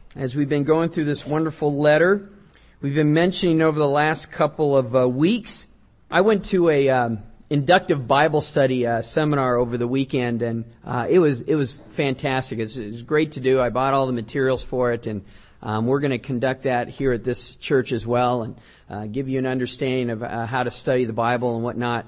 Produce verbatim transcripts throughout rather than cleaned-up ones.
as we've been going through this wonderful letter. We've been mentioning over the last couple of uh, weeks. I went to a um, inductive Bible study uh, seminar over the weekend, and uh, it was it was fantastic. It was, it was great to do. I bought all the materials for it, and um, we're going to conduct that here at this church as well, and uh, give you an understanding of uh, how to study the Bible and whatnot.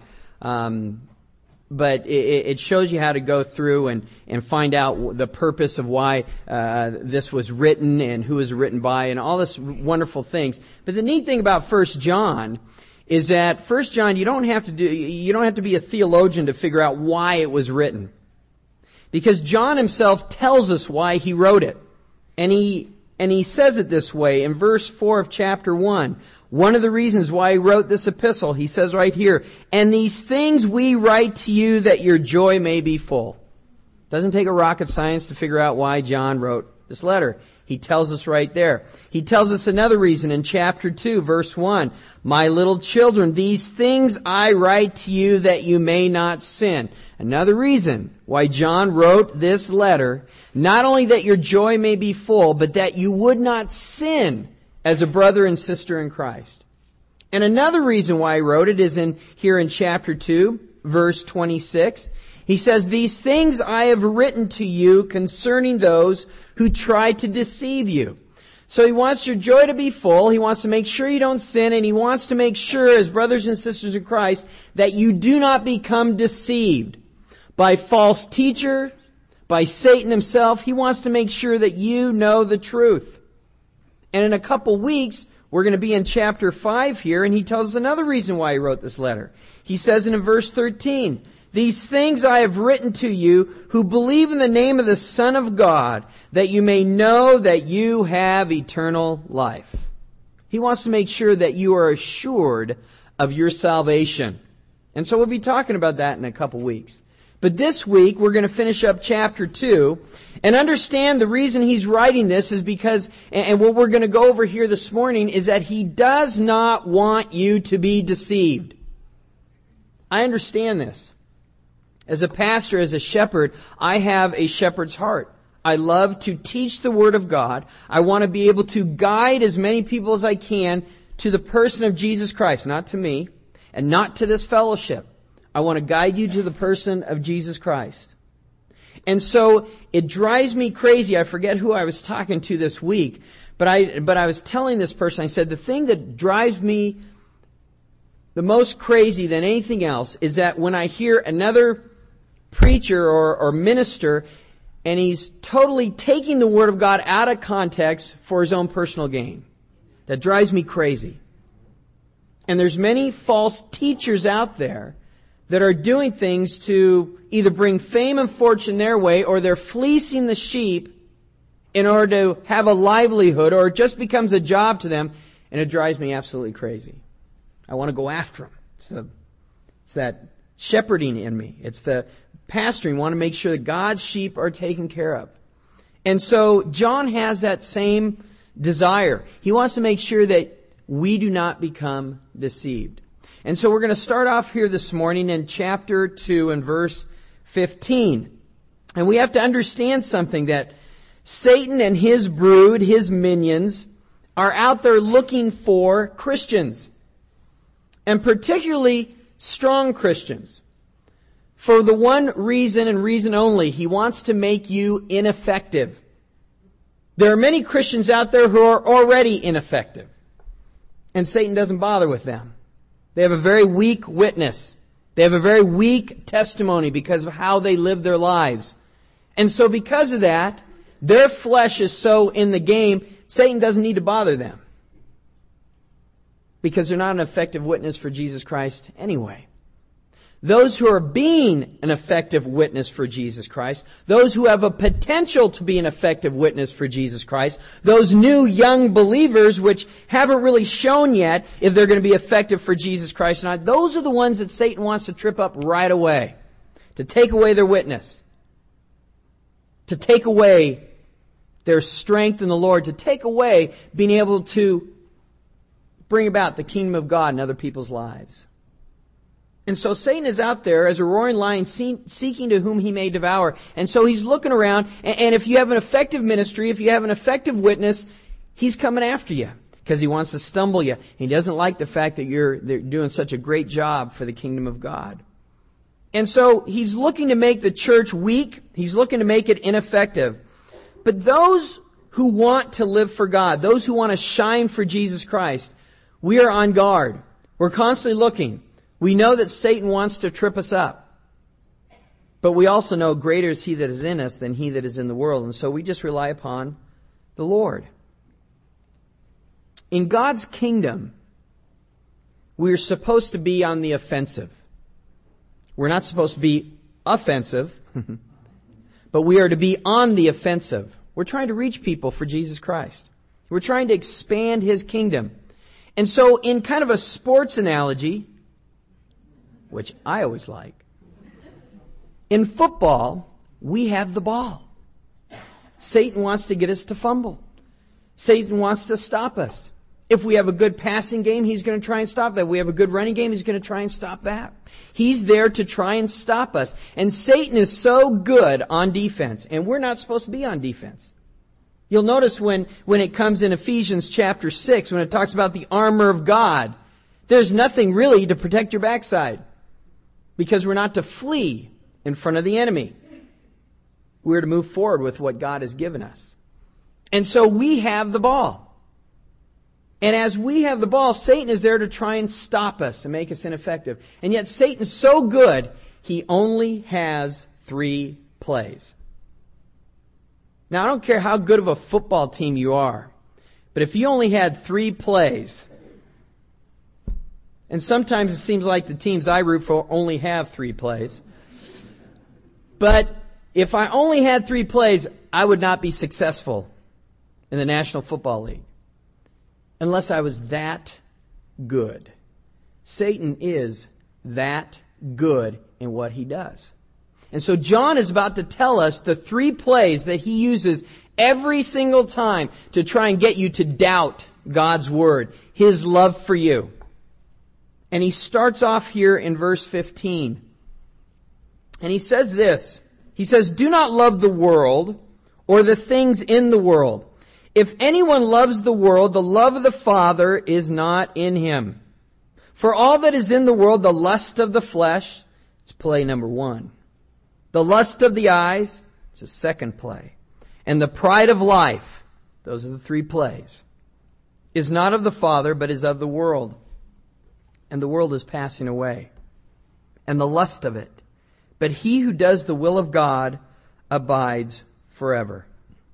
Um, But it, it shows you how to go through and, and find out the purpose of why uh, this was written and who it was written by and all this wonderful things. But the neat thing about First John is that First John, you don't have to do you don't have to be a theologian to figure out why it was written, because John himself tells us why he wrote it, and he and he says it this way in verse four of chapter one. One of the reasons why he wrote this epistle, he says right here, "And these things we write to you that your joy may be full." Doesn't take a rocket science to figure out why John wrote this letter. He tells us right there. He tells us another reason in chapter two, verse one. "My little children, these things I write to you that you may not sin." Another reason why John wrote this letter, not only that your joy may be full, but that you would not sin as a brother and sister in Christ. And another reason why he wrote it is in here in chapter two, verse twenty-six. He says, "These things I have written to you concerning those who try to deceive you." So he wants your joy to be full. He wants to make sure you don't sin, and he wants to make sure, as brothers and sisters in Christ, that you do not become deceived by false teacher, by Satan himself. He wants to make sure that you know the truth. And in a couple weeks, we're going to be in chapter five here, and he tells us another reason why he wrote this letter. He says in verse thirteen, "These things I have written to you who believe in the name of the Son of God, that you may know that you have eternal life." He wants to make sure that you are assured of your salvation. And so we'll be talking about that in a couple weeks. But this week, we're going to finish up chapter two and understand the reason he's writing this is because, and what we're going to go over here this morning, is that he does not want you to be deceived. I understand this. As a pastor, as a shepherd, I have a shepherd's heart. I love to teach the Word of God. I want to be able to guide as many people as I can to the person of Jesus Christ, not to me, and not to this fellowship. I want to guide you to the person of Jesus Christ. And so it drives me crazy. I forget who I was talking to this week, but I but I was telling this person, I said, the thing that drives me the most crazy than anything else is that when I hear another preacher or, or minister, and he's totally taking the Word of God out of context for his own personal gain. That drives me crazy. And there's many false teachers out there that are doing things to either bring fame and fortune their way, or they're fleecing the sheep in order to have a livelihood, or it just becomes a job to them, and it drives me absolutely crazy. I want to go after them. It's, the, it's that shepherding in me. It's the pastoring. I want to make sure that God's sheep are taken care of. And so John has that same desire. He wants to make sure that we do not become deceived. And so we're going to start off here this morning in chapter two and verse fifteen. And we have to understand something, that Satan and his brood, his minions, are out there looking for Christians. And particularly strong Christians. For the one reason and reason only, he wants to make you ineffective. There are many Christians out there who are already ineffective. And Satan doesn't bother with them. They have a very weak witness. They have a very weak testimony because of how they live their lives. And so because of that, their flesh is so in the game, Satan doesn't need to bother them. Because they're not an effective witness for Jesus Christ anyway. Those who are being an effective witness for Jesus Christ, those who have a potential to be an effective witness for Jesus Christ, those new young believers which haven't really shown yet if they're going to be effective for Jesus Christ or not, those are the ones that Satan wants to trip up right away, to take away their witness, to take away their strength in the Lord, to take away being able to bring about the kingdom of God in other people's lives. And so Satan is out there as a roaring lion seeking to whom he may devour. And so he's looking around, and if you have an effective ministry, if you have an effective witness, he's coming after you because he wants to stumble you. He doesn't like the fact that you're they're doing such a great job for the kingdom of God. And so he's looking to make the church weak. He's looking to make it ineffective. But those who want to live for God, those who want to shine for Jesus Christ, we are on guard. We're constantly looking. We know that Satan wants to trip us up. But we also know greater is he that is in us than he that is in the world. And so we just rely upon the Lord. In God's kingdom, we are supposed to be on the offensive. We're not supposed to be offensive, but we are to be on the offensive. We're trying to reach people for Jesus Christ. We're trying to expand his kingdom. And so in kind of a sports analogy, which I always like, in football, we have the ball. Satan wants to get us to fumble. Satan wants to stop us. If we have a good passing game, he's going to try and stop that. If we have a good running game, he's going to try and stop that. He's there to try and stop us. And Satan is so good on defense, and we're not supposed to be on defense. You'll notice when, when it comes in Ephesians chapter six, when it talks about the armor of God, there's nothing really to protect your backside because we're not to flee in front of the enemy. We're to move forward with what God has given us. And so we have the ball. And as we have the ball, Satan is there to try and stop us and make us ineffective. And yet Satan's so good, he only has three plays. Now, I don't care how good of a football team you are, but if you only had three plays, and sometimes it seems like the teams I root for only have three plays, but if I only had three plays, I would not be successful in the National Football League. Unless I was that good. Satan is that good in what he does. And so John is about to tell us the three plays that he uses every single time to try and get you to doubt God's word, his love for you. And he starts off here in verse fifteen. And he says this. He says, "Do not love the world or the things in the world. If anyone loves the world, the love of the Father is not in him. For all that is in the world, the lust of the flesh," it's play number one. "The lust of the eyes," it's a second play. "And the pride of life," those are the three plays, "is not of the Father, but is of the world. And the world is passing away, and the lust of it. But he who does the will of God abides forever."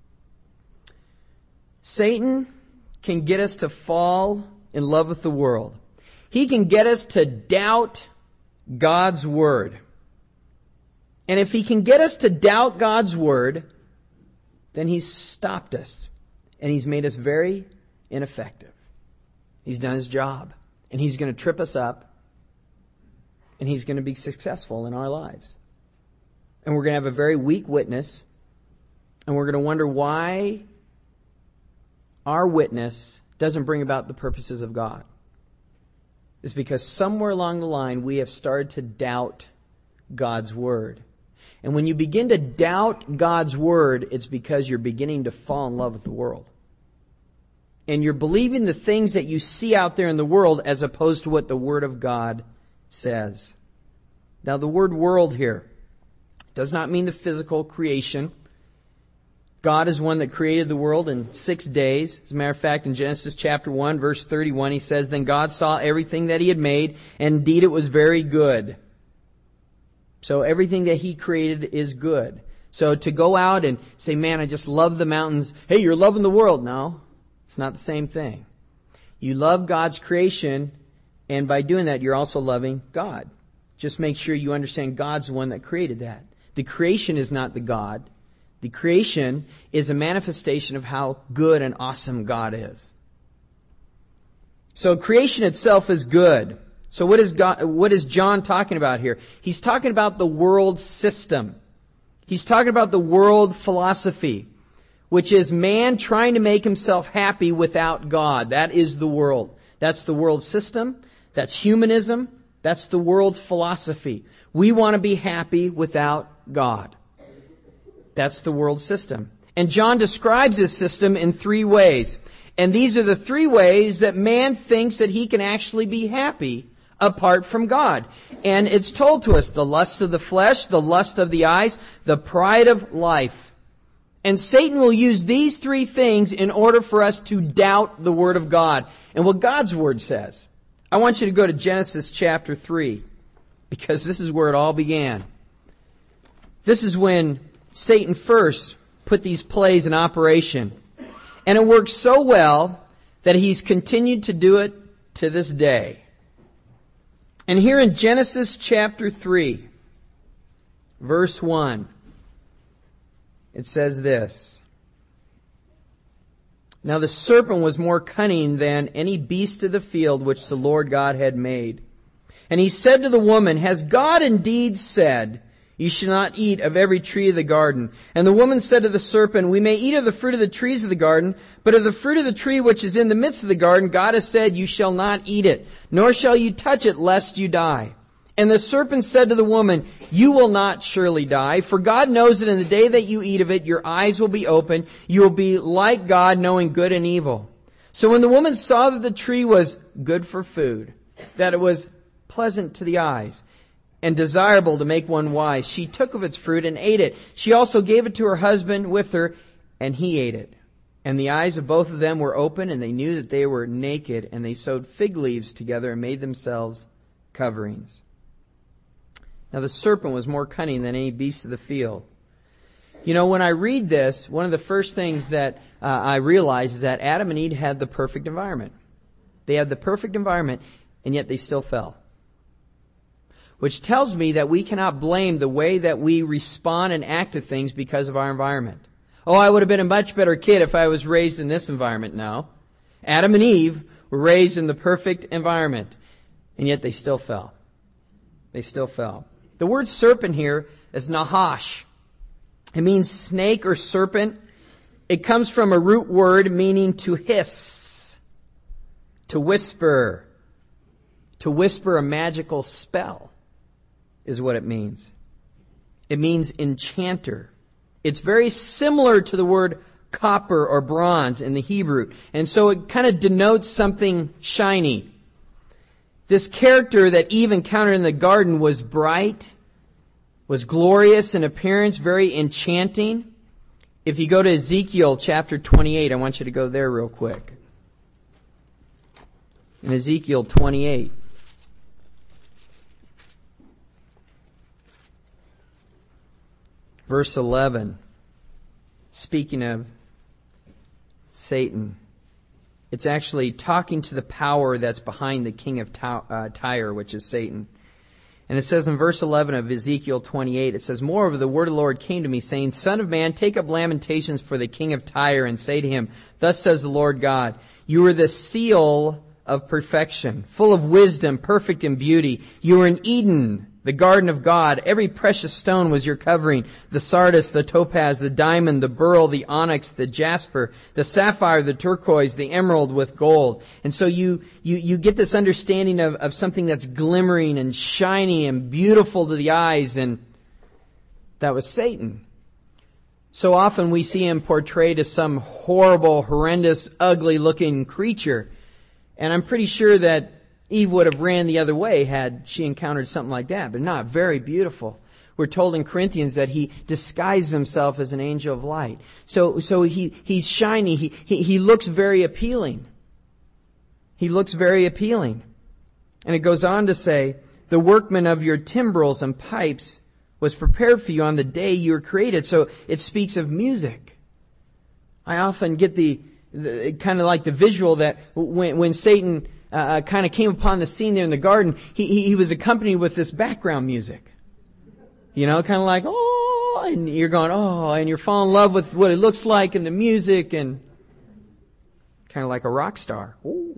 Satan can get us to fall in love with the world. He can get us to doubt God's word. And if he can get us to doubt God's word, then he's stopped us. And he's made us very ineffective. He's done his job. And he's going to trip us up. And he's going to be successful in our lives. And we're going to have a very weak witness. And we're going to wonder why our witness doesn't bring about the purposes of God. It's because somewhere along the line we have started to doubt God's word. And when you begin to doubt God's word, it's because you're beginning to fall in love with the world. And you're believing the things that you see out there in the world as opposed to what the word of God says. Now, the word world here does not mean the physical creation. God is one that created the world in six days. As a matter of fact, in Genesis chapter one, verse thirty-one, he says, "Then God saw everything that he had made, and indeed it was very good." So everything that he created is good. So to go out and say, "Man, I just love the mountains." Hey, you're loving the world. No, it's not the same thing. You love God's creation, and by doing that, you're also loving God. Just make sure you understand God's the one that created that. The creation is not the God. The creation is a manifestation of how good and awesome God is. So creation itself is good. So what is God, what is John talking about here? He's talking about the world system. He's talking about the world philosophy, which is man trying to make himself happy without God. That is the world. That's the world system. That's humanism. That's the world's philosophy. We want to be happy without God. That's the world system. And John describes this system in three ways. And these are the three ways that man thinks that he can actually be happy apart from God. And it's told to us, the lust of the flesh, the lust of the eyes, the pride of life. And Satan will use these three things in order for us to doubt the Word of God and what God's Word says. I want you to go to Genesis chapter three, because this is where it all began. This is when Satan first put these plays in operation. And it worked so well that he's continued to do it to this day. And here in Genesis chapter three, verse one, it says this. Now the serpent was more cunning than any beast of the field which the Lord God had made. And he said to the woman, Has God indeed said, You shall not eat of every tree of the garden? And the woman said to the serpent, We may eat of the fruit of the trees of the garden, but of the fruit of the tree which is in the midst of the garden, God has said, You shall not eat it, nor shall you touch it, lest you die. And the serpent said to the woman, You will not surely die, for God knows that in the day that you eat of it, your eyes will be open. You will be like God, knowing good and evil. So when the woman saw that the tree was good for food, that it was pleasant to the eyes, and desirable to make one wise, she took of its fruit and ate it. She also gave it to her husband with her, and he ate it. And the eyes of both of them were open, and they knew that they were naked, and they sewed fig leaves together and made themselves coverings. Now the serpent was more cunning than any beast of the field. You know, when I read this, one of the first things that uh, I realize is that Adam and Eve had the perfect environment. They had the perfect environment, and yet they still fell. Which tells me that we cannot blame the way that we respond and act to things because of our environment. Oh, I would have been a much better kid if I was raised in this environment. No. Adam and Eve were raised in the perfect environment, and yet they still fell. They still fell. The word serpent here is nahash. It means snake or serpent. It comes from a root word meaning to hiss, to whisper, to whisper a magical spell. Is what it means. It means enchanter. It's very similar to the word copper or bronze in the Hebrew. And so it kind of denotes something shiny. This character that Eve encountered in the garden was bright, was glorious in appearance, very enchanting. If you go to Ezekiel chapter twenty-eight, I want you to go there real quick. In Ezekiel twenty-eight. Verse eleven, speaking of Satan, it's actually talking to the power that's behind the king of Tyre, which is Satan. And it says in verse eleven of Ezekiel twenty-eight, it says, Moreover, the word of the Lord came to me, saying, Son of man, take up lamentations for the king of Tyre, and say to him, Thus says the Lord God, You are the seal of perfection, full of wisdom, perfect in beauty. You are in Eden, the garden of God. Every precious stone was your covering. The sardius, the topaz, the diamond, the beryl, the onyx, the jasper, the sapphire, the turquoise, the emerald with gold. And so you, you, you get this understanding of, of something that's glimmering and shiny and beautiful to the eyes. And that was Satan. So often we see him portrayed as some horrible, horrendous, ugly looking creature. And I'm pretty sure that Eve would have ran the other way had she encountered something like that, but not very beautiful. We're told in Corinthians that he disguised himself as an angel of light. So, so he, he's shiny. He, he, he looks very appealing. He looks very appealing. And it goes on to say, the workman of your timbrels and pipes was prepared for you on the day you were created. So it speaks of music. I often get the, the kind of like the visual that when, when Satan Uh, kind of came upon the scene there in the garden, he, he, he was accompanied with this background music. You know, kind of like, oh, and you're going, oh, and you're falling in love with what it looks like and the music, and kind of like a rock star. Ooh.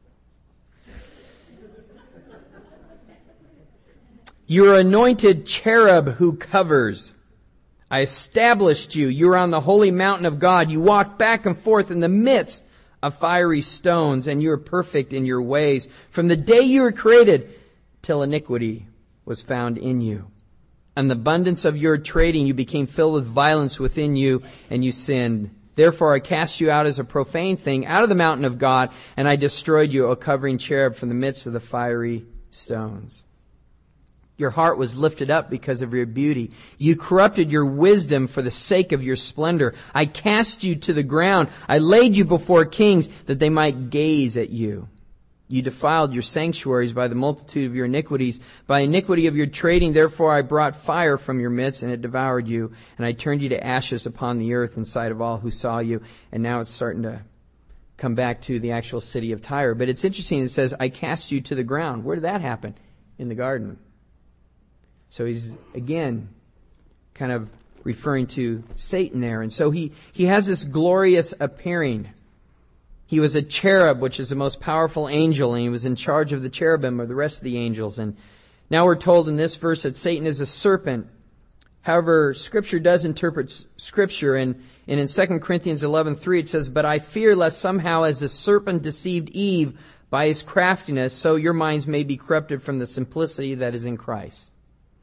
You're anointed cherub who covers. I established you. You're on the holy mountain of God. You walk back and forth in the midst of fiery stones, and you are perfect in your ways. From the day you were created, till iniquity was found in you. And the abundance of your trading you became filled with violence within you, and you sinned. Therefore I cast you out as a profane thing out of the mountain of God, and I destroyed you, O covering cherub, from the midst of the fiery stones. Your heart was lifted up because of your beauty. You corrupted your wisdom for the sake of your splendor. I cast you to the ground. I laid you before kings that they might gaze at you. You defiled your sanctuaries by the multitude of your iniquities. By iniquity of your trading, therefore I brought fire from your midst, and it devoured you. And I turned you to ashes upon the earth in sight of all who saw you. And now it's starting to come back to the actual city of Tyre. But it's interesting, it says, I cast you to the ground. Where did that happen? In the garden. So he's, again, kind of referring to Satan there. And so he, he has this glorious appearing. He was a cherub, which is the most powerful angel, and he was in charge of the cherubim or the rest of the angels. And now we're told in this verse that Satan is a serpent. However, Scripture does interpret Scripture, and, and in Second Corinthians eleven three it says, But I fear lest somehow as the serpent deceived Eve by his craftiness, so your minds may be corrupted from the simplicity that is in Christ.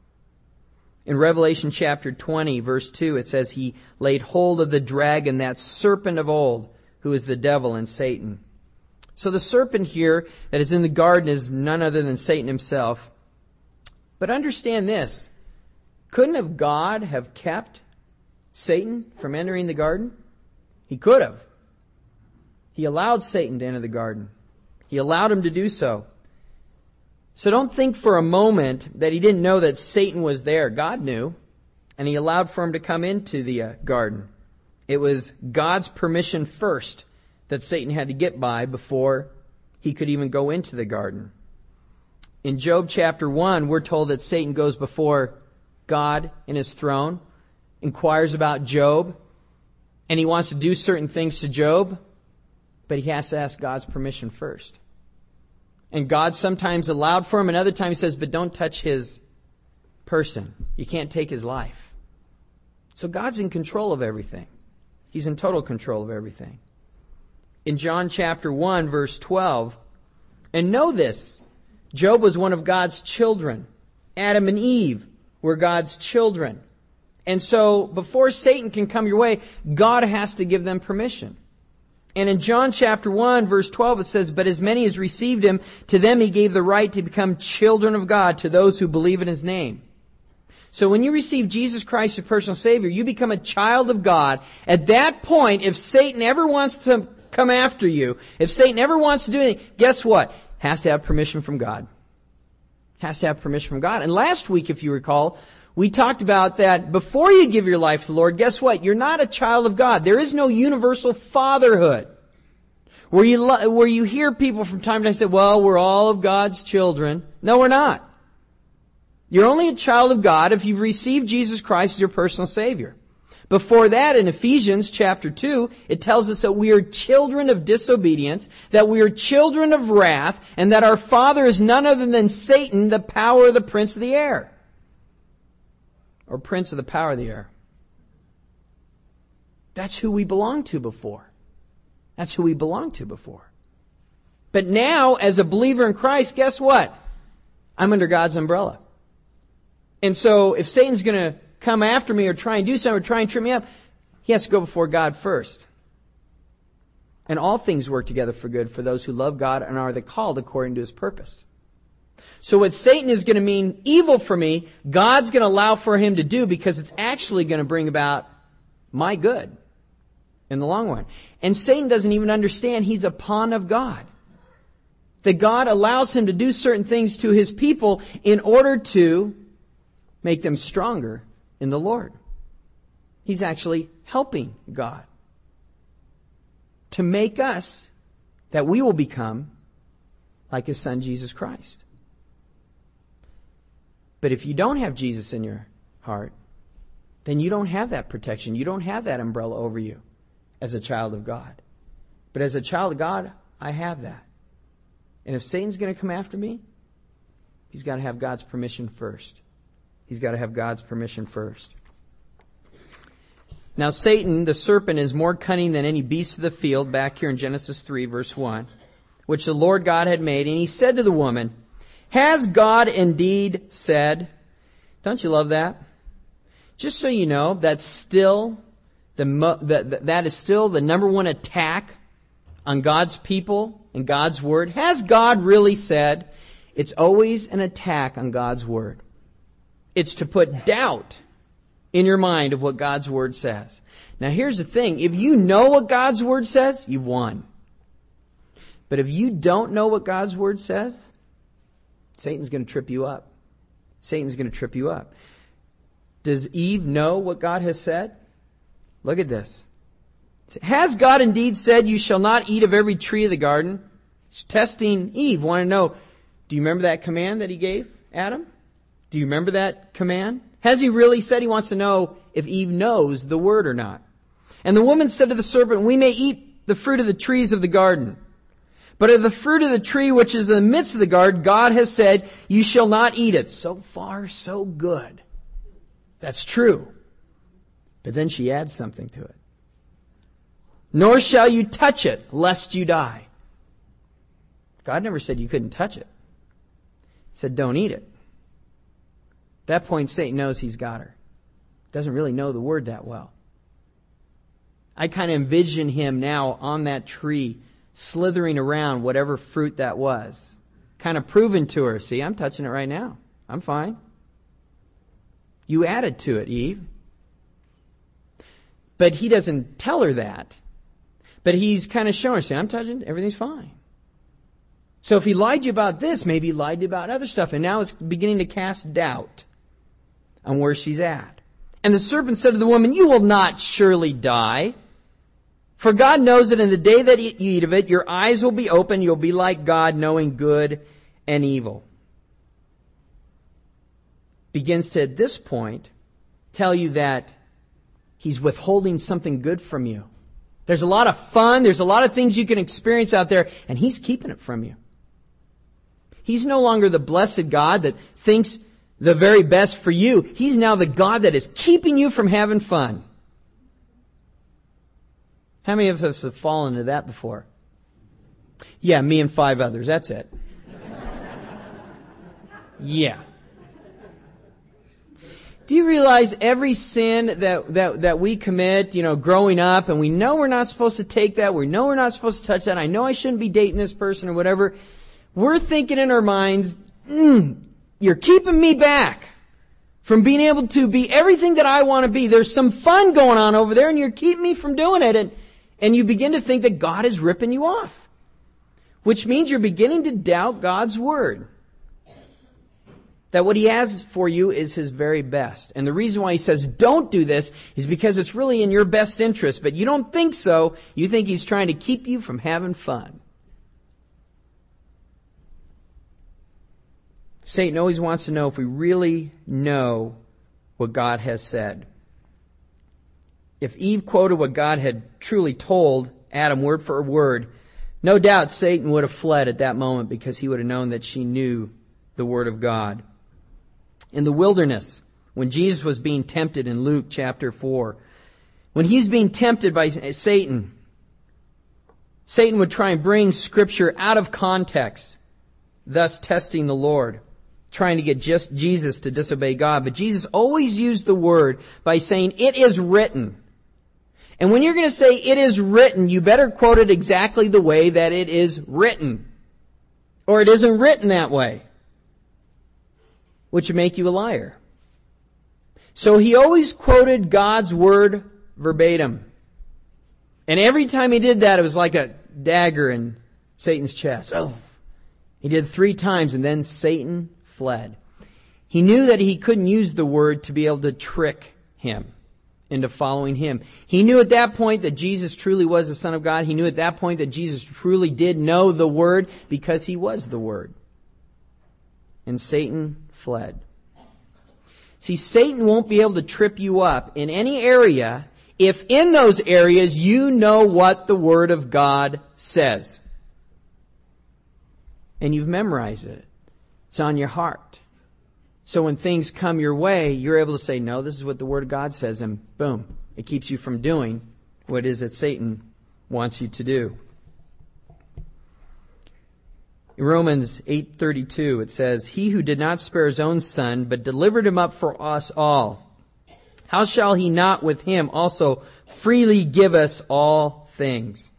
In Revelation chapter twenty, verse two, it says, He laid hold of the dragon, that serpent of old, who is the devil and Satan. So the serpent here that is in the garden is none other than Satan himself. But understand this. Couldn't have God have kept Satan from entering the garden? He could have. He allowed Satan to enter the garden. He allowed him to do so. So don't think for a moment that he didn't know that Satan was there. God knew, and he allowed for him to come into the uh, garden. It was God's permission first that Satan had to get by before he could even go into the garden. In Job chapter one, we're told that Satan goes before God in his throne, inquires about Job, and he wants to do certain things to Job, but he has to ask God's permission first. And God sometimes allowed for him, and other times he says, but don't touch his person. You can't take his life. So God's in control of everything. He's in total control of everything. In John chapter one, verse twelve, and know this, Job was one of God's children. Adam and Eve were God's children. And so before Satan can come your way, God has to give them permission. And in John chapter one, verse twelve, it says, But as many as received him, to them he gave the right to become children of God, to those who believe in his name. So when you receive Jesus Christ, your personal Savior, you become a child of God. At that point, if Satan ever wants to come after you, if Satan ever wants to do anything, guess what? Has to have permission from God. Has to have permission from God. And last week, if you recall, we talked about that before you give your life to the Lord, guess what? You're not a child of God. There is no universal fatherhood. Where you, where you hear people from time to time say, well, we're all of God's children. No, we're not. You're only a child of God if you've received Jesus Christ as your personal Savior. Before that, in Ephesians chapter two, it tells us that we are children of disobedience, that we are children of wrath, and that our father is none other than Satan, the power of the prince of the air. Or prince of the power of the air. That's who we belonged to before. That's who we belonged to before. But now, as a believer in Christ, guess what? I'm under God's umbrella. And so, if Satan's going to come after me or try and do something or try and trip me up, he has to go before God first. And all things work together for good for those who love God and are the called according to his purpose. So what Satan is going to mean evil for me, God's going to allow for him to do because it's actually going to bring about my good in the long run. And Satan doesn't even understand he's a pawn of God. That God allows him to do certain things to his people in order to make them stronger in the Lord. He's actually helping God to make us that we will become like his Son Jesus Christ. But if you don't have Jesus in your heart, then you don't have that protection. You don't have that umbrella over you as a child of God. But as a child of God, I have that. And if Satan's going to come after me, he's got to have God's permission first. He's got to have God's permission first. Now Satan, the serpent, is more cunning than any beast of the field, back here in Genesis three, verse one, which the Lord God had made. And he said to the woman, Has God indeed said? Don't you love that? Just so you know, that's still the mo- that that is still the number one attack on God's people and God's Word. Has God really said? It's always an attack on God's Word. It's to put doubt in your mind of what God's Word says. Now here's the thing. If you know what God's Word says, you've won. But if you don't know what God's Word says, Satan's going to trip you up. Satan's going to trip you up. Does Eve know what God has said? Look at this. Has God indeed said, you shall not eat of every tree of the garden? He's testing Eve. Want to know, do you remember that command that he gave Adam? Do you remember that command? Has he really said? He wants to know if Eve knows the word or not. And the woman said to the serpent, we may eat the fruit of the trees of the garden. But of the fruit of the tree which is in the midst of the garden, God has said, you shall not eat it. So far, so good. That's true. But then she adds something to it. Nor shall you touch it, lest you die. God never said you couldn't touch it. He said, don't eat it. At that point, Satan knows he's got her. Doesn't really know the word that well. I kind of envision him now on that tree, slithering around whatever fruit that was. Kind of proving to her, see, I'm touching it right now. I'm fine. You added to it, Eve. But he doesn't tell her that. But he's kind of showing her, see, I'm touching it, everything's fine. So if he lied to you about this, maybe he lied to you about other stuff. And now it's beginning to cast doubt on where she's at. And the serpent said to the woman, you will not surely die. For God knows that in the day that you eat of it, your eyes will be open. You'll be like God, knowing good and evil. Begins to, at this point, tell you that he's withholding something good from you. There's a lot of fun. There's a lot of things you can experience out there, and he's keeping it from you. He's no longer the blessed God that thinks the very best for you. He's now the God that is keeping you from having fun. How many of us have fallen into that before? Yeah, me and five others. That's it. Yeah. Do you realize every sin that, that, that we commit, you know, growing up, and we know we're not supposed to take that, we know we're not supposed to touch that, I know I shouldn't be dating this person or whatever, we're thinking in our minds, mm, you're keeping me back from being able to be everything that I want to be. There's some fun going on over there, and you're keeping me from doing it. And, and you begin to think that God is ripping you off, which means you're beginning to doubt God's word. That what he has for you is his very best. And the reason why he says don't do this is because it's really in your best interest. But you don't think so. You think he's trying to keep you from having fun. Satan always wants to know if we really know what God has said. If Eve quoted what God had truly told Adam word for word, no doubt Satan would have fled at that moment because he would have known that she knew the word of God. In the wilderness, when Jesus was being tempted in Luke chapter four, when he's being tempted by Satan, Satan would try and bring Scripture out of context, thus testing the Lord, trying to get just Jesus to disobey God. But Jesus always used the word by saying, it is written. And when you're going to say it is written, you better quote it exactly the way that it is written. Or it isn't written that way, which would make you a liar. So he always quoted God's word verbatim. And every time he did that, it was like a dagger in Satan's chest. Oh, he did three times, and then Satan fled. He knew that he couldn't use the word to be able to trick him into following him. He knew at that point that Jesus truly was the Son of God. He knew at that point that Jesus truly did know the word because he was the word. And Satan fled. See, Satan won't be able to trip you up in any area if in those areas you know what the Word of God says. And you've memorized it. It's on your heart. So when things come your way, you're able to say, no, this is what the Word of God says, and boom, it keeps you from doing what it is that Satan wants you to do. In Romans eight thirty-two, it says, "He who did not spare his own son, but delivered him up for us all, how shall he not with him also freely give us all things?"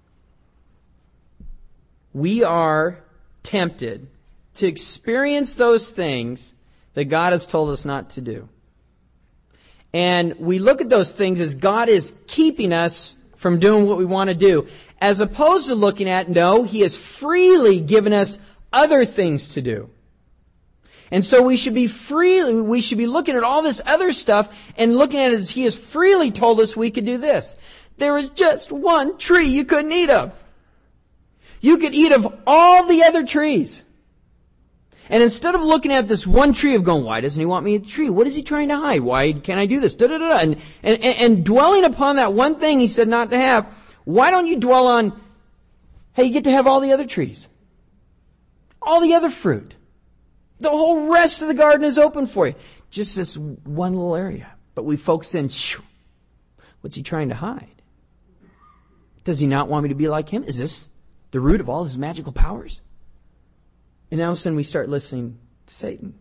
We are tempted to experience those things that God has told us not to do. And we look at those things as God is keeping us from doing what we want to do, as opposed to looking at, no, He has freely given us other things to do. And so we should be freely, we should be looking at all this other stuff and looking at it as He has freely told us we could do this. There is just one tree you couldn't eat of. You could eat of all the other trees. And instead of looking at this one tree of going, why doesn't He want me at the tree? What is He trying to hide? Why can't I do this? Da, da, da, da. And, and, and dwelling upon that one thing He said not to have, why don't you dwell on, hey, you get to have all the other trees. All the other fruit. The whole rest of the garden is open for you. Just this one little area. But we focus in, shoo, what's He trying to hide? Does He not want me to be like Him? Is this the root of all His magical powers? And all of a sudden we start listening to Satan.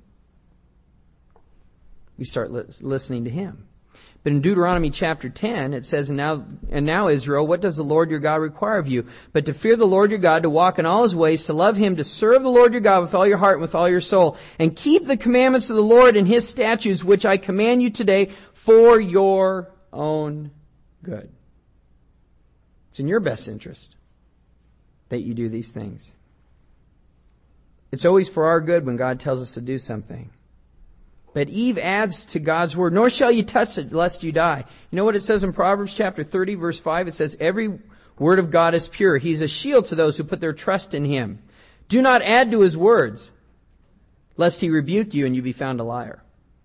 We start li- listening to him. But in Deuteronomy chapter ten, it says, and now, and now Israel, what does the Lord your God require of you? But to fear the Lord your God, to walk in all His ways, to love Him, to serve the Lord your God with all your heart and with all your soul, and keep the commandments of the Lord and His statutes, which I command you today for your own good. It's in your best interest that you do these things. It's always for our good when God tells us to do something. But Eve adds to God's word, nor shall you touch it lest you die. You know what it says in Proverbs chapter thirty, verse five? It says, every word of God is pure. He's a shield to those who put their trust in Him. Do not add to His words, lest He rebuke you and you be found a liar.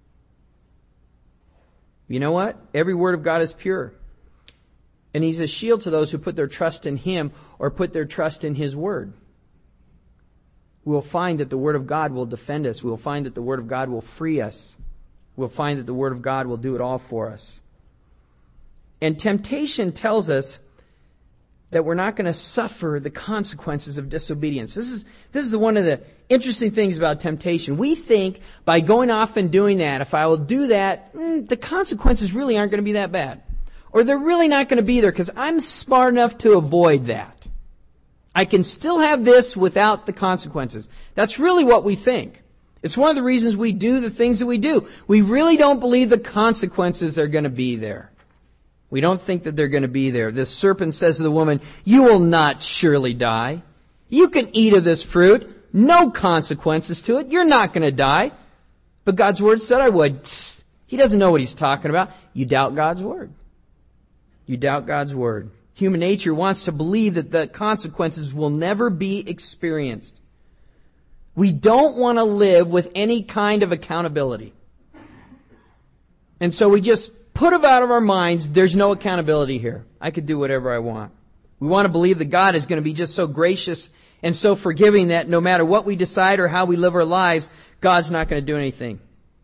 You know what? Every word of God is pure. And He's a shield to those who put their trust in Him or put their trust in His word. We'll find that the Word of God will defend us. We'll find that the Word of God will free us. We'll find that the Word of God will do it all for us. And temptation tells us that we're not going to suffer the consequences of disobedience. This is, this is the, one of the interesting things about temptation. We think by going off and doing that, if I will do that, mm, the consequences really aren't going to be that bad. Or they're really not going to be there because I'm smart enough to avoid that. I can still have this without the consequences. That's really what we think. It's one of the reasons we do the things that we do. We really don't believe the consequences are going to be there. We don't think that they're going to be there. The serpent says to the woman, you will not surely die. You can eat of this fruit. No consequences to it. You're not going to die. But God's word said I would. He doesn't know what he's talking about. You doubt God's word. You doubt God's word. Human nature wants to believe that the consequences will never be experienced. We don't want to live with any kind of accountability. And so we just put it out of our minds, there's no accountability here. I could do whatever I want. We want to believe that God is going to be just so gracious and so forgiving that no matter what we decide or how we live our lives, God's not going to do anything.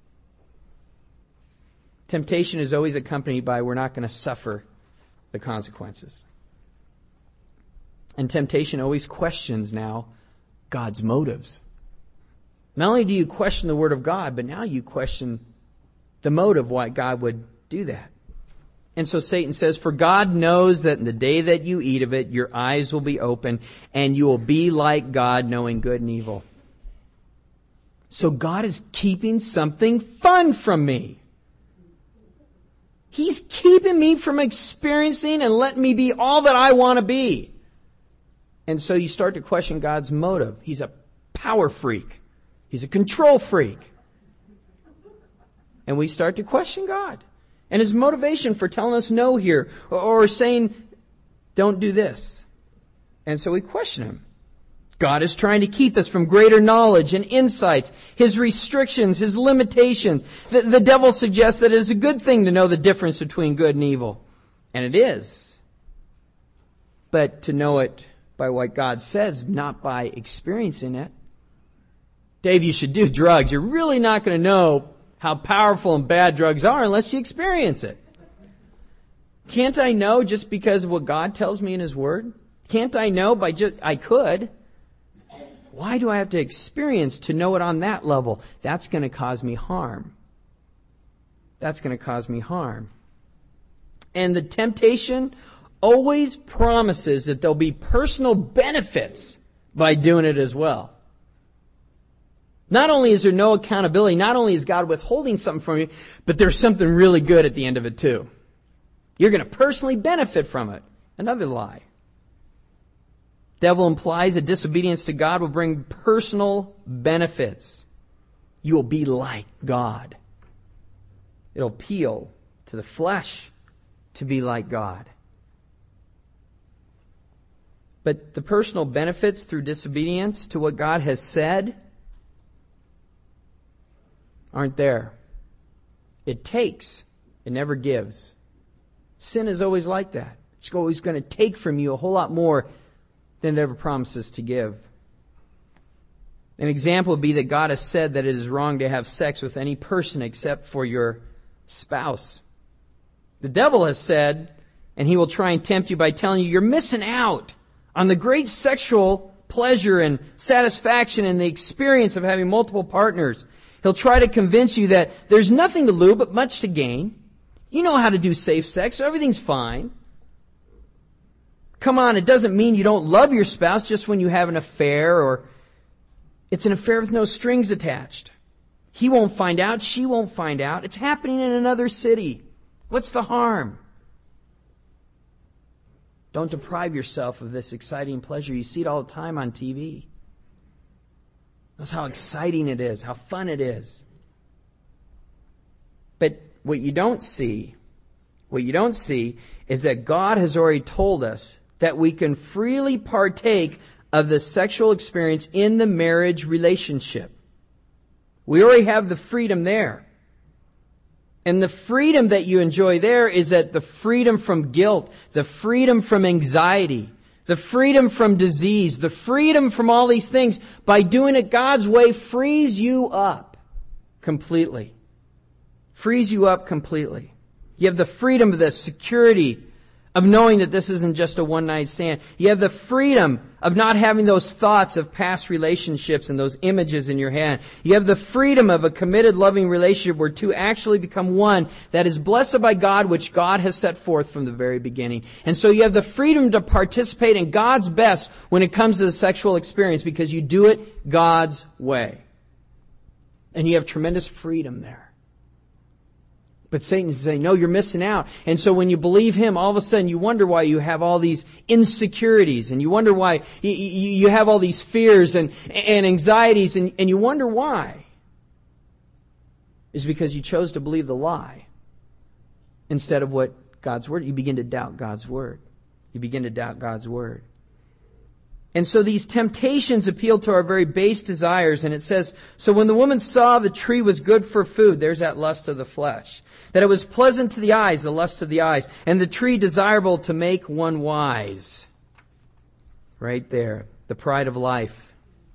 Temptation is always accompanied by we're not going to suffer the consequences. And temptation always questions now God's motives. Not only do you question the Word of God, but now you question the motive why God would do that. And so Satan says, for God knows that in the day that you eat of it, your eyes will be open and you will be like God, knowing good and evil. So God is keeping something fun from me. He's keeping me from experiencing and letting me be all that I want to be. And so you start to question God's motive. He's a power freak. He's a control freak. And we start to question God and His motivation for telling us no here or, or saying, don't do this. And so we question Him. God is trying to keep us from greater knowledge and insights, His restrictions, His limitations. The, the devil suggests that it is a good thing to know the difference between good and evil. And it is. But to know it by what God says, not by experiencing it. Dave, you should do drugs. You're really not going to know how powerful and bad drugs are unless you experience it. Can't I know just because of what God tells me in His Word? Can't I know by just, I could. Why do I have to experience to know it on that level? That's going to cause me harm. That's going to cause me harm. And the temptation always promises that there'll be personal benefits by doing it as well. Not only is there no accountability, not only is God withholding something from you, but there's something really good at the end of it too. You're going to personally benefit from it. Another lie. Devil implies that disobedience to God will bring personal benefits. You will be like God. It'll appeal to the flesh to be like God. But the personal benefits through disobedience to what God has said aren't there. It takes. It never gives. Sin is always like that. It's always going to take from you a whole lot more than it ever promises to give. An example would be that God has said that it is wrong to have sex with any person except for your spouse. The devil has said, and he will try and tempt you by telling you you're missing out on the great sexual pleasure and satisfaction and the experience of having multiple partners. He'll try to convince you that there's nothing to lose but much to gain. You know how to do safe sex, so everything's fine. Come on, it doesn't mean you don't love your spouse just when you have an affair, or it's an affair with no strings attached. He won't find out, she won't find out. It's happening in another city. What's the harm? Don't deprive yourself of this exciting pleasure. You see it all the time on T V. That's how exciting it is, how fun it is. But what you don't see, what you don't see is that God has already told us that we can freely partake of the sexual experience in the marriage relationship. We already have the freedom there. And the freedom that you enjoy there is that the freedom from guilt, the freedom from anxiety, the freedom from disease, the freedom from all these things, by doing it God's way, frees you up completely. Frees you up completely. You have the freedom of the security of knowing that this isn't just a one-night stand. You have the freedom of not having those thoughts of past relationships and those images in your head. You have the freedom of a committed, loving relationship where two actually become one that is blessed by God, which God has set forth from the very beginning. And so you have the freedom to participate in God's best when it comes to the sexual experience because you do it God's way. And you have tremendous freedom there. But Satan's saying, no, you're missing out. And so when you believe him, all of a sudden you wonder why you have all these insecurities. And you wonder why you, you, you have all these fears and, and anxieties. And, and you wonder why. It's because you chose to believe the lie instead of what God's Word. You begin to doubt God's Word. You begin to doubt God's Word. And so these temptations appeal to our very base desires. And it says, so when the woman saw the tree was good for food, there's that lust of the flesh. That it was pleasant to the eyes, the lust of the eyes. And the tree desirable to make one wise. Right there. The pride of life.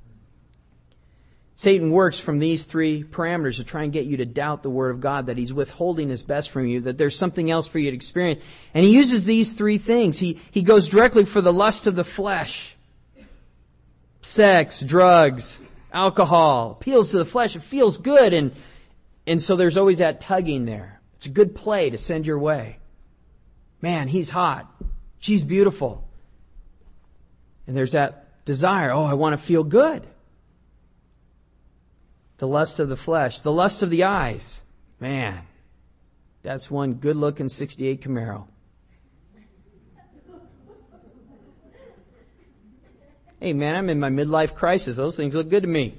Satan works from these three parameters to try and get you to doubt the Word of God, that he's withholding his best from you, that there's something else for you to experience. And he uses these three things. He, he goes directly for the lust of the flesh. Sex, drugs, alcohol, appeals to the flesh. It feels good. And, and so there's always that tugging there. It's a good play to send your way. Man, he's hot. She's beautiful. And there's that desire. Oh, I want to feel good. The lust of the flesh. The lust of the eyes. Man, that's one good-looking sixty-eight Camaro. Hey, man, I'm in my midlife crisis. Those things look good to me.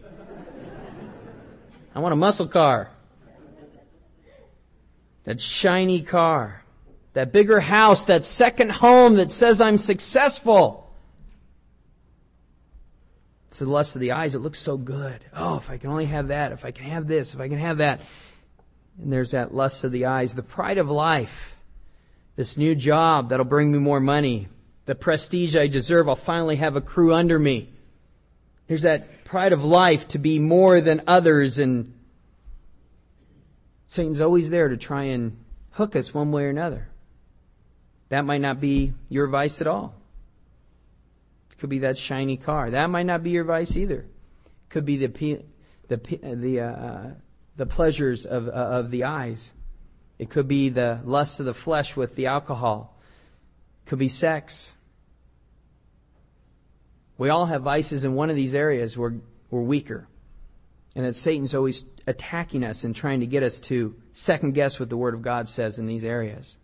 I want a muscle car. That shiny car. That bigger house. That second home that says I'm successful. It's the lust of the eyes. It looks so good. Oh, if I can only have that. If I can have this. If I can have that. And there's that lust of the eyes. The pride of life. This new job that'll bring me more money. The prestige I deserve, I'll finally have a crew under me. There's that pride of life to be more than others, and Satan's always there to try and hook us one way or another. That might not be your vice at all. It could be that shiny car. That might not be your vice either. It could be the the the uh, the pleasures of uh, of the eyes. It could be the lust of the flesh with the alcohol. It could be sex. We all have vices in one of these areas where we're weaker. And that Satan's always attacking us and trying to get us to second guess what the Word of God says in these areas.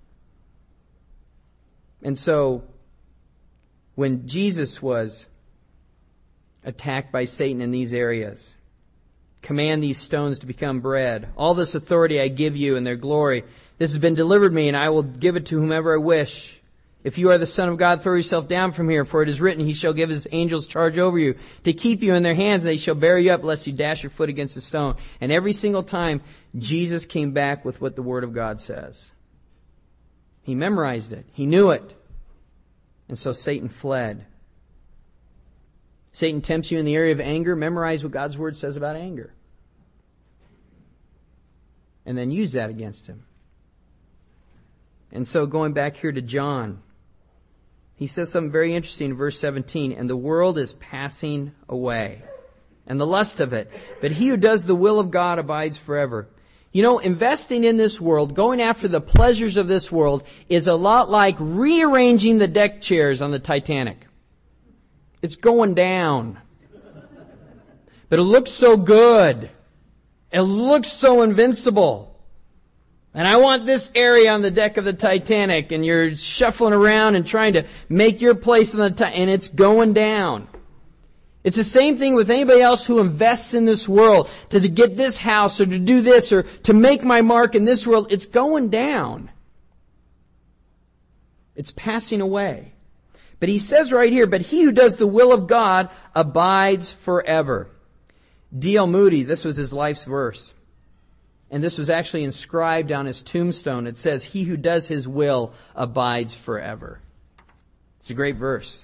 And so, when Jesus was attacked by Satan in these areas, command these stones to become bread. All this authority I give you in their glory. This has been delivered me, and I will give it to whomever I wish. If you are the Son of God, throw yourself down from here, for it is written, He shall give His angels charge over you, to keep you in their hands, and they shall bear you up, lest you dash your foot against a stone. And every single time, Jesus came back with what the Word of God says. He memorized it. He knew it. And so Satan fled. Satan tempts you in the area of anger. Memorize what God's Word says about anger. And then use that against him. And so going back here to John, he says something very interesting in verse seventeen. And the world is passing away, and the lust of it. But he who does the will of God abides forever. You know, investing in this world, going after the pleasures of this world, is a lot like rearranging the deck chairs on the Titanic. It's going down. But it looks so good. It looks so invincible. And I want this area on the deck of the Titanic, and you're shuffling around and trying to make your place on the Titanic, and it's going down. It's the same thing with anybody else who invests in this world to get this house or to do this or to make my mark in this world. It's going down. It's passing away. But he says right here, but he who does the will of God abides forever. D L Moody, this was his life's verse. And this was actually inscribed on his tombstone. It says, he who does his will abides forever. It's a great verse.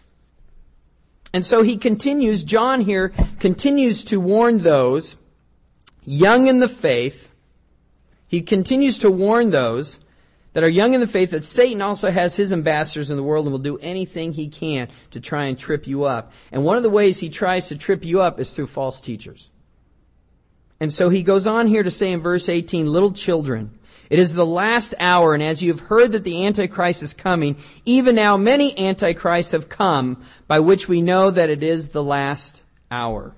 And so he continues, John here continues to warn those young in the faith. He continues to warn those that are young in the faith that Satan also has his ambassadors in the world and will do anything he can to try and trip you up. And one of the ways he tries to trip you up is through false teachers. And so he goes on here to say in verse eighteen, little children, it is the last hour, and as you have heard that the Antichrist is coming, even now many Antichrists have come, by which we know that it is the last hour.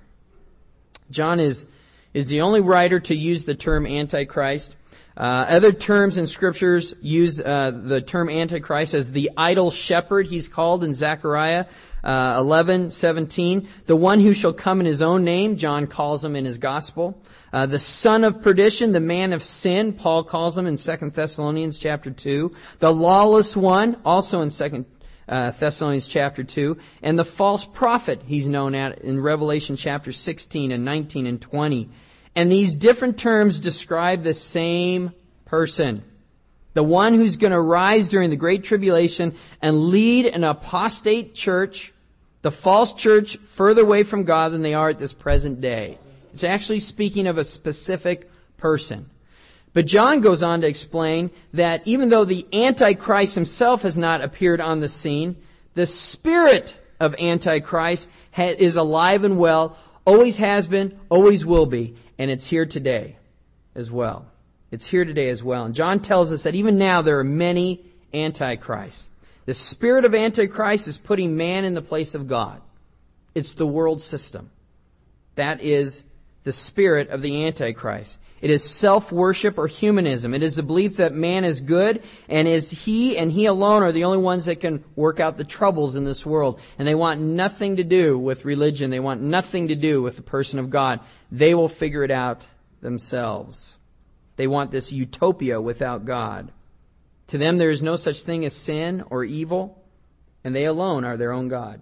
John is, is the only writer to use the term Antichrist. Uh, other terms in scriptures use uh, the term Antichrist as the idle shepherd, he's called in Zechariah uh, eleven seventeen. The one who shall come in his own name, John calls him in his gospel. Uh, the son of perdition, the man of sin, Paul calls him in Second Thessalonians chapter two. The lawless one, also in Second uh, Thessalonians chapter two. And the false prophet, he's known at in Revelation chapter sixteen and nineteen and twenty. And these different terms describe the same person. The one who's going to rise during the Great Tribulation and lead an apostate church, the false church, further away from God than they are at this present day. It's actually speaking of a specific person. But John goes on to explain that even though the Antichrist himself has not appeared on the scene, the spirit of Antichrist is alive and well, always has been, always will be. And it's here today as well. It's here today as well. And John tells us that even now there are many antichrists. The spirit of Antichrist is putting man in the place of God. It's the world system. That is the spirit of the Antichrist. It is self-worship or humanism. It is the belief that man is good and is he and he alone are the only ones that can work out the troubles in this world. And they want nothing to do with religion. They want nothing to do with the person of God. They will figure it out themselves. They want this utopia without God. To them there is no such thing as sin or evil, and they alone are their own God.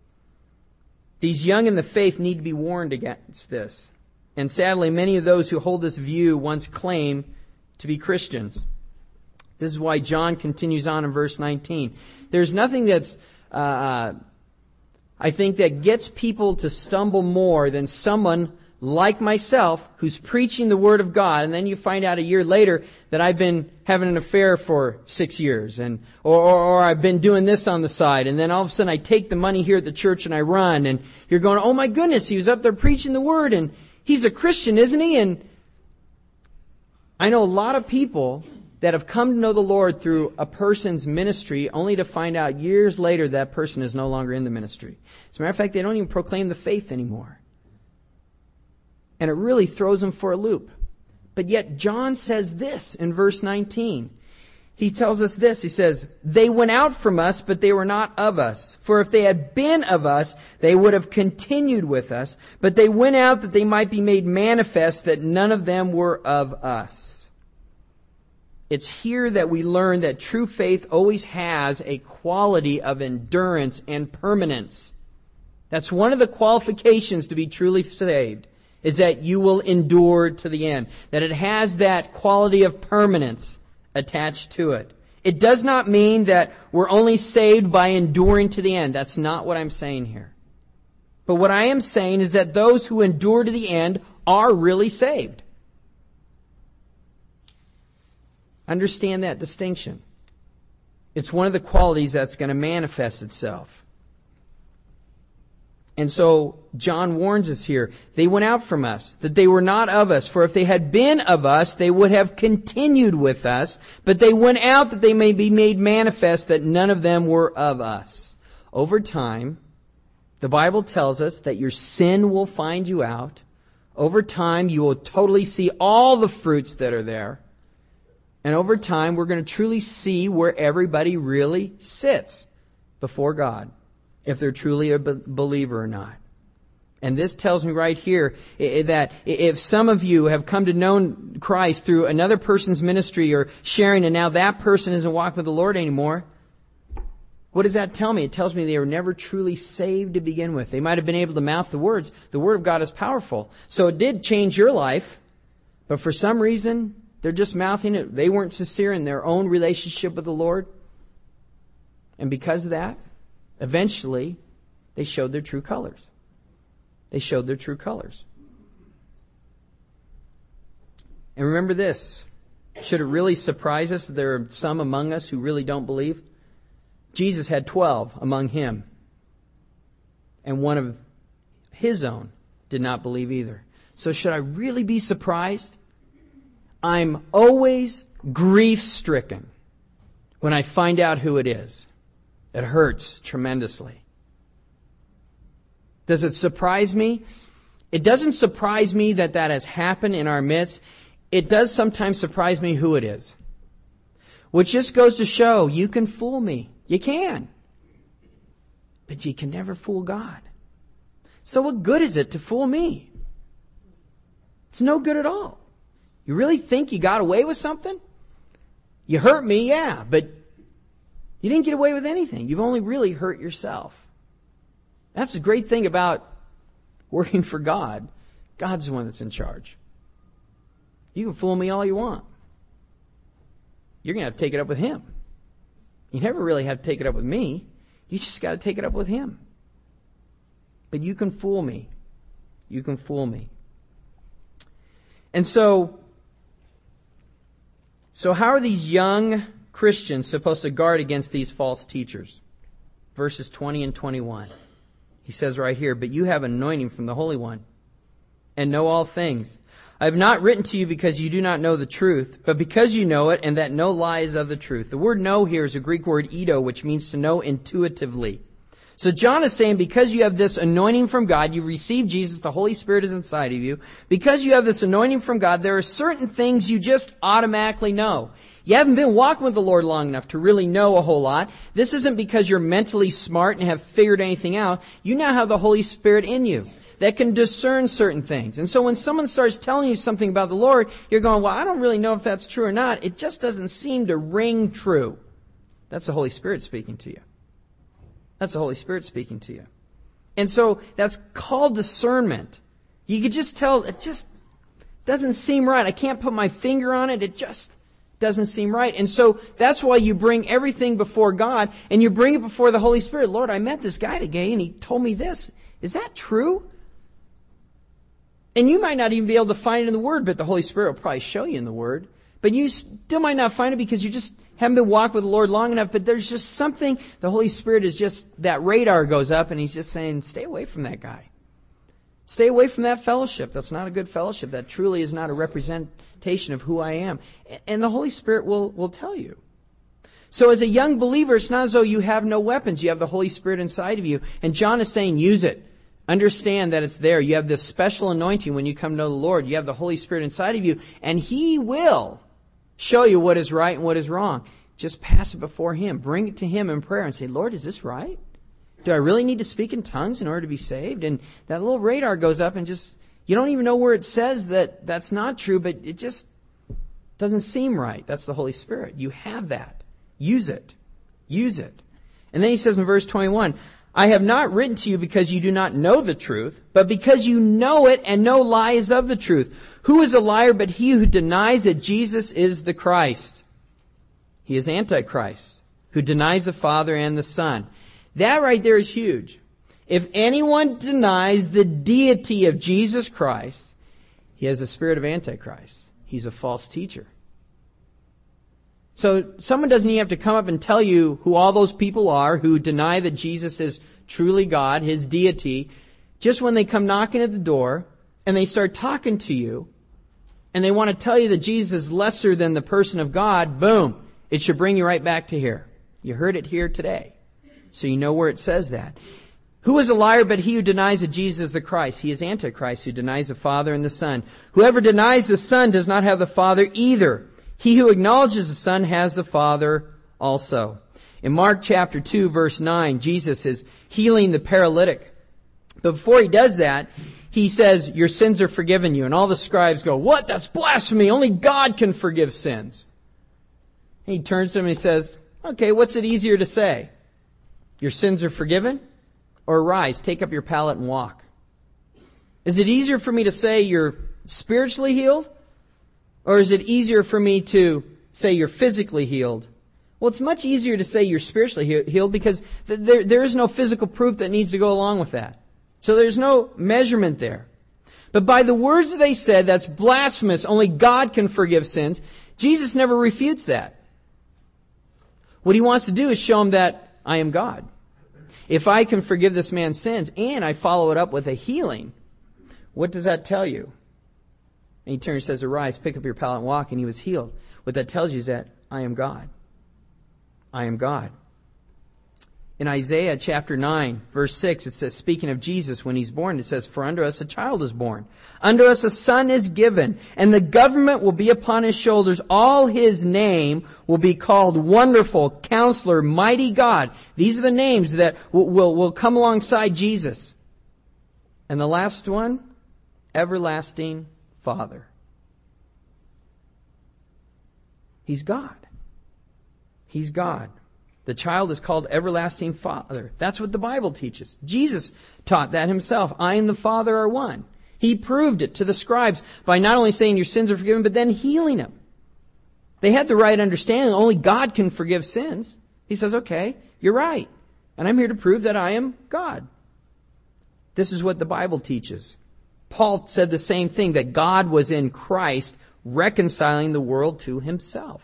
These young in the faith need to be warned against this. And sadly, many of those who hold this view once claim to be Christians. This is why John continues on in verse nineteen. There's nothing that's, uh, I think, that gets people to stumble more than someone like myself, who's preaching the Word of God, and then you find out a year later that I've been having an affair for six years, and or, or, or I've been doing this on the side, and then all of a sudden I take the money here at the church and I run, and you're going, oh my goodness, he was up there preaching the Word, and he's a Christian, isn't he? And I know a lot of people that have come to know the Lord through a person's ministry, only to find out years later that person is no longer in the ministry. As a matter of fact, they don't even proclaim the faith anymore. And it really throws them for a loop. But yet John says this in verse nineteen. He tells us this. He says, they went out from us, but they were not of us. For if they had been of us, they would have continued with us. But they went out that they might be made manifest that none of them were of us. It's here that we learn that true faith always has a quality of endurance and permanence. That's one of the qualifications to be truly saved, is that you will endure to the end. That it has that quality of permanence attached to it. It does not mean that we're only saved by enduring to the end. That's not what I'm saying here. But what I am saying is that those who endure to the end are really saved. Understand that distinction. It's one of the qualities that's going to manifest itself. And so John warns us here. They went out from us, that they were not of us. For if they had been of us, they would have continued with us. But they went out that they may be made manifest that none of them were of us. Over time, the Bible tells us that your sin will find you out. Over time, you will totally see all the fruits that are there. And over time, we're going to truly see where everybody really sits before God, if they're truly a believer or not. And this tells me right here that if some of you have come to know Christ through another person's ministry or sharing, and now that person isn't walking with the Lord anymore, what does that tell me? It tells me they were never truly saved to begin with. They might have been able to mouth the words. The Word of God is powerful. So it did change your life, but for some reason, they're just mouthing it. They weren't sincere in their own relationship with the Lord. And because of that, eventually, they showed their true colors. They showed their true colors. And remember this. Should it really surprise us that there are some among us who really don't believe? Jesus had twelve among him. And one of his own did not believe either. So should I really be surprised? I'm always grief-stricken when I find out who it is. It hurts tremendously. Does it surprise me? It doesn't surprise me that that has happened in our midst. It does sometimes surprise me who it is. Which just goes to show you can fool me. You can. But you can never fool God. So what good is it to fool me? It's no good at all. You really think you got away with something? You hurt me, yeah, but you didn't get away with anything. You've only really hurt yourself. That's the great thing about working for God. God's the one that's in charge. You can fool me all you want. You're going to have to take it up with Him. You never really have to take it up with me. You just got to take it up with Him. But you can fool me. You can fool me. And so, so how are these young Christians supposed to guard against these false teachers? Verses twenty and twenty-one. He says right here, but you have anointing from the Holy One and know all things. I have not written to you because you do not know the truth, but because you know it, and that no lie is of the truth. The word know here is a Greek word eido, which means to know intuitively. So John is saying, because you have this anointing from God, you received Jesus, the Holy Spirit is inside of you. Because you have this anointing from God, there are certain things you just automatically know. You haven't been walking with the Lord long enough to really know a whole lot. This isn't because you're mentally smart and have figured anything out. You now have the Holy Spirit in you that can discern certain things. And so when someone starts telling you something about the Lord, you're going, well, I don't really know if that's true or not. It just doesn't seem to ring true. That's the Holy Spirit speaking to you. That's the Holy Spirit speaking to you. And so that's called discernment. You could just tell, it just doesn't seem right. I can't put my finger on it. It just doesn't seem right. And so that's why you bring everything before God and you bring it before the Holy Spirit. Lord, I met this guy today and he told me this. Is that true? And you might not even be able to find it in the Word, but the Holy Spirit will probably show you in the Word. But you still might not find it because you just haven't been walking with the Lord long enough. But there's just something, the Holy Spirit is just, that radar goes up and He's just saying, stay away from that guy. Stay away from that fellowship. That's not a good fellowship. That truly is not a representation of who I am. And the Holy Spirit will, will tell you. So as a young believer, it's not as though you have no weapons. You have the Holy Spirit inside of you. And John is saying, use it. Understand that it's there. You have this special anointing when you come to know the Lord. You have the Holy Spirit inside of you. And He will show you what is right and what is wrong. Just pass it before Him. Bring it to Him in prayer and say, Lord, is this right? Do I really need to speak in tongues in order to be saved? And that little radar goes up and just, you don't even know where it says that that's not true, but it just doesn't seem right. That's the Holy Spirit. You have that. Use it. Use it. And then He says in verse twenty-one, I have not written to you because you do not know the truth, but because you know it and no lie is of the truth. Who is a liar but he who denies that Jesus is the Christ? He is Antichrist, who denies the Father and the Son. That right there is huge. If anyone denies the deity of Jesus Christ, he has the spirit of Antichrist. He's a false teacher. So someone doesn't even have to come up and tell you who all those people are who deny that Jesus is truly God, His deity. Just when they come knocking at the door and they start talking to you and they want to tell you that Jesus is lesser than the person of God, boom, it should bring you right back to here. You heard it here today. So you know where it says that. Who is a liar but he who denies that Jesus is the Christ? He is Antichrist, who denies the Father and the Son. Whoever denies the Son does not have the Father either. He who acknowledges the Son has the Father also. In Mark chapter two, verse nine, Jesus is healing the paralytic. But before He does that, He says, your sins are forgiven you. And all the scribes go, what? That's blasphemy. Only God can forgive sins. And He turns to them and He says, okay, what's it easier to say? Your sins are forgiven? Or rise, take up your pallet and walk? Is it easier for me to say you're spiritually healed? Or is it easier for me to say you're physically healed? Well, it's much easier to say you're spiritually healed because th- there, there is no physical proof that needs to go along with that. So there's no measurement there. But by the words that they said, that's blasphemous. Only God can forgive sins. Jesus never refutes that. What He wants to do is show him that I am God. If I can forgive this man's sins and I follow it up with a healing, what does that tell you? And He turns and says, arise, pick up your pallet and walk, and he was healed. What that tells you is that I am God. I am God. In Isaiah chapter nine, verse six, it says, speaking of Jesus when He's born, it says, for unto us a child is born. Unto us a son is given, and the government will be upon His shoulders. All His name will be called Wonderful, Counselor, Mighty God. These are the names that will, will, will come alongside Jesus. And the last one, Everlasting Father. He's God. He's God. The child is called Everlasting Father. That's what the Bible teaches. Jesus taught that Himself. I and the Father are one. He proved it to the scribes by not only saying your sins are forgiven, but then healing them. They had the right understanding. Only God can forgive sins. He says, okay, you're right. And I'm here to prove that I am God. This is what the Bible teaches. Paul said the same thing, that God was in Christ reconciling the world to Himself.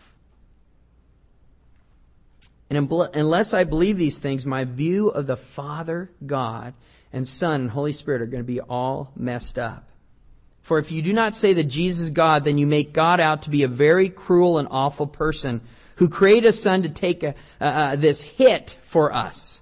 And unless I believe these things, my view of the Father, God, and Son and Holy Spirit are going to be all messed up. For if you do not say that Jesus is God, then you make God out to be a very cruel and awful person who created a Son to take a, uh, this hit for us.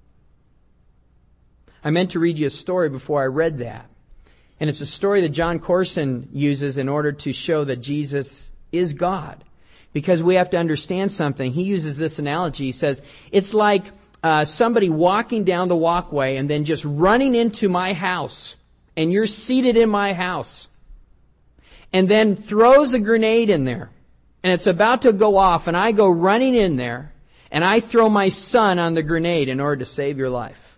I meant to read you a story before I read that. And it's a story that John Corson uses in order to show that Jesus is God. Because we have to understand something. He uses this analogy. He says, it's like uh, somebody walking down the walkway and then just running into my house. And you're seated in my house. And then throws a grenade in there. And it's about to go off. And I go running in there. And I throw my son on the grenade in order to save your life.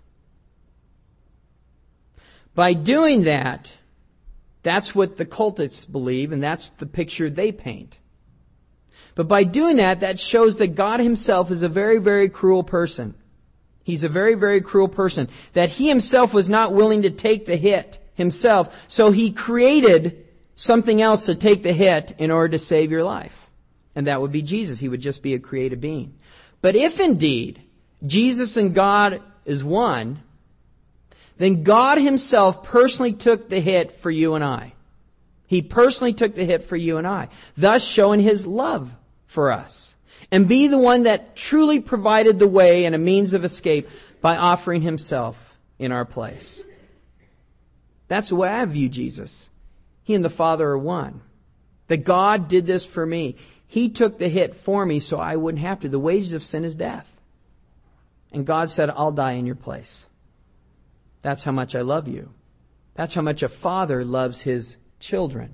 By doing that, that's what the cultists believe. And that's the picture they paint. But by doing that, that shows that God Himself is a very, very cruel person. He's a very, very cruel person. That He Himself was not willing to take the hit himself. So he created something else to take the hit in order to save your life. And that would be Jesus. He would just be a created being. But if indeed Jesus and God is one, then God himself personally took the hit for you and I. He personally took the hit for you and I, thus showing his love for us. And be the one that truly provided the way and a means of escape by offering himself in our place. That's the way I view Jesus. He and the Father are one. That God did this for me. He took the hit for me so I wouldn't have to. The wages of sin is death. And God said, I'll die in your place. That's how much I love you. That's how much a father loves his children.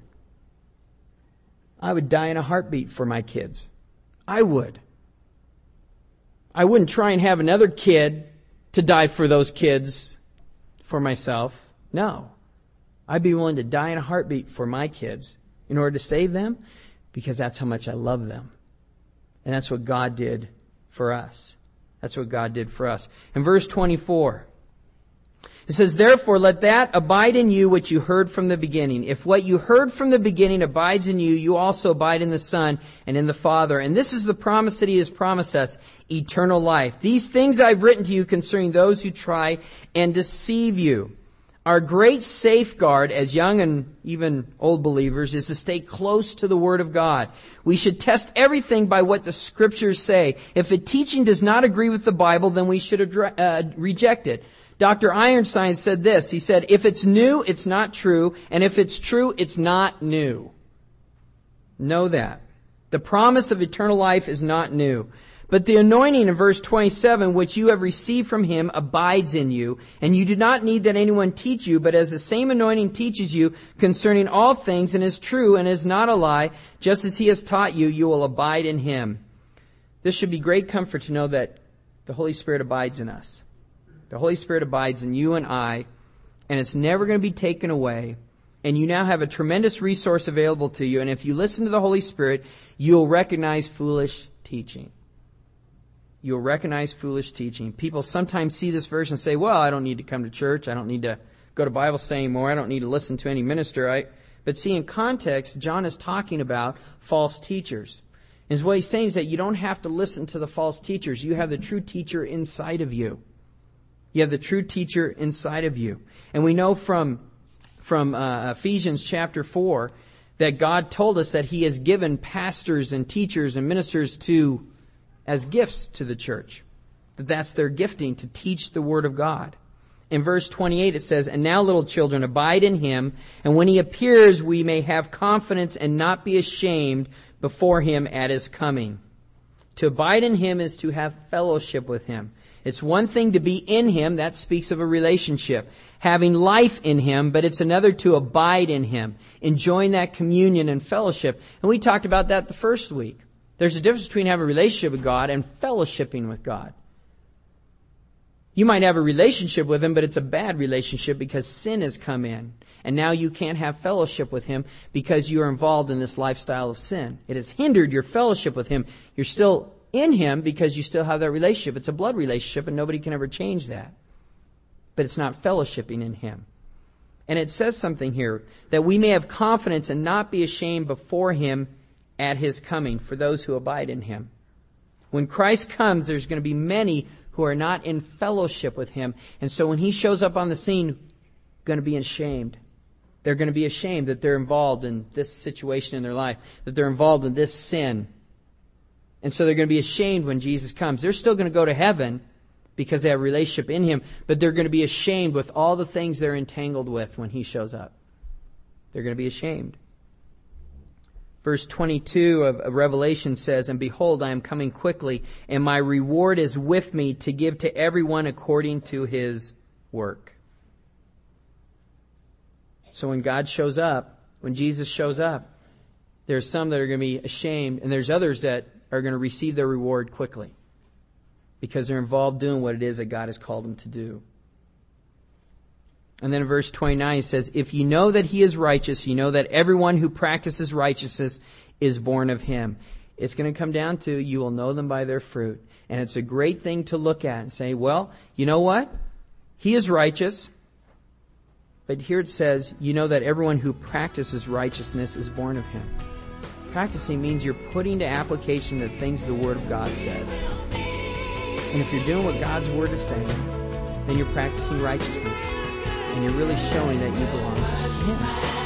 I would die in a heartbeat for my kids. I would. I wouldn't try and have another kid to die for those kids for myself. No. I'd be willing to die in a heartbeat for my kids in order to save them because that's how much I love them. And that's what God did for us. That's what God did for us. In verse twenty-four, it says, therefore, let that abide in you which you heard from the beginning. If what you heard from the beginning abides in you, you also abide in the Son and in the Father. And this is the promise that he has promised us, eternal life. These things I've written to you concerning those who try and deceive you. Our great safeguard as young and even old believers is to stay close to the Word of God. We should test everything by what the Scriptures say. If a teaching does not agree with the Bible, then we should adre- uh, reject it. Doctor Ironstein said this. He said, if it's new, it's not true. And if it's true, it's not new. Know that. The promise of eternal life is not new. But the anointing in verse twenty-seven, which you have received from him, abides in you. And you do not need that anyone teach you, but as the same anointing teaches you concerning all things and is true and is not a lie, just as he has taught you, you will abide in him. This should be great comfort to know that the Holy Spirit abides in us. The Holy Spirit abides in you and I, and it's never going to be taken away. And you now have a tremendous resource available to you. And if you listen to the Holy Spirit, you'll recognize foolish teaching. You'll recognize foolish teaching. People sometimes see this verse and say, well, I don't need to come to church. I don't need to go to Bible study anymore. I don't need to listen to any minister. I... But see, in context, John is talking about false teachers. And what he's saying is that you don't have to listen to the false teachers. You have the true teacher inside of you. You have the true teacher inside of you. And we know from, from uh, Ephesians chapter four that God told us that he has given pastors and teachers and ministers to as gifts to the church. That that's their gifting, to teach the Word of God. In verse twenty-eight it says, and now little children, abide in him, and when he appears we may have confidence and not be ashamed before him at his coming. To abide in him is to have fellowship with him. It's one thing to be in him, that speaks of a relationship, having life in him, but it's another to abide in him, enjoying that communion and fellowship. And we talked about that the first week. There's a difference between having a relationship with God and fellowshipping with God. You might have a relationship with him, but it's a bad relationship because sin has come in. And now you can't have fellowship with him because you are involved in this lifestyle of sin. It has hindered your fellowship with him. You're still in him because you still have that relationship. It's a blood relationship and nobody can ever change that. But it's not fellowshipping in him. And it says something here, that we may have confidence and not be ashamed before him at his coming, for those who abide in him. When Christ comes, there's going to be many who are not in fellowship with him. And so when he shows up on the scene, going to be ashamed. They're going to be ashamed that they're involved in this situation in their life, that they're involved in this sin. And so they're going to be ashamed when Jesus comes. They're still going to go to heaven because they have a relationship in him, but they're going to be ashamed with all the things they're entangled with when he shows up. They're going to be ashamed. Verse twenty-two of Revelation says, and behold, I am coming quickly, and my reward is with me to give to everyone according to his work. So when God shows up, when Jesus shows up, there's some that are going to be ashamed, and there's others that are going to receive their reward quickly because they're involved doing what it is that God has called them to do. And then in verse twenty-nine it says, if you know that he is righteous, you know that everyone who practices righteousness is born of him. It's going to come down to you will know them by their fruit. And it's a great thing to look at and say, well, you know what? He is righteous, But here it says, you know that everyone who practices righteousness is born of him. Practicing means you're putting to application the things the Word of God says. And if you're doing what God's Word is saying, then you're practicing righteousness. And you're really showing that you belong to him.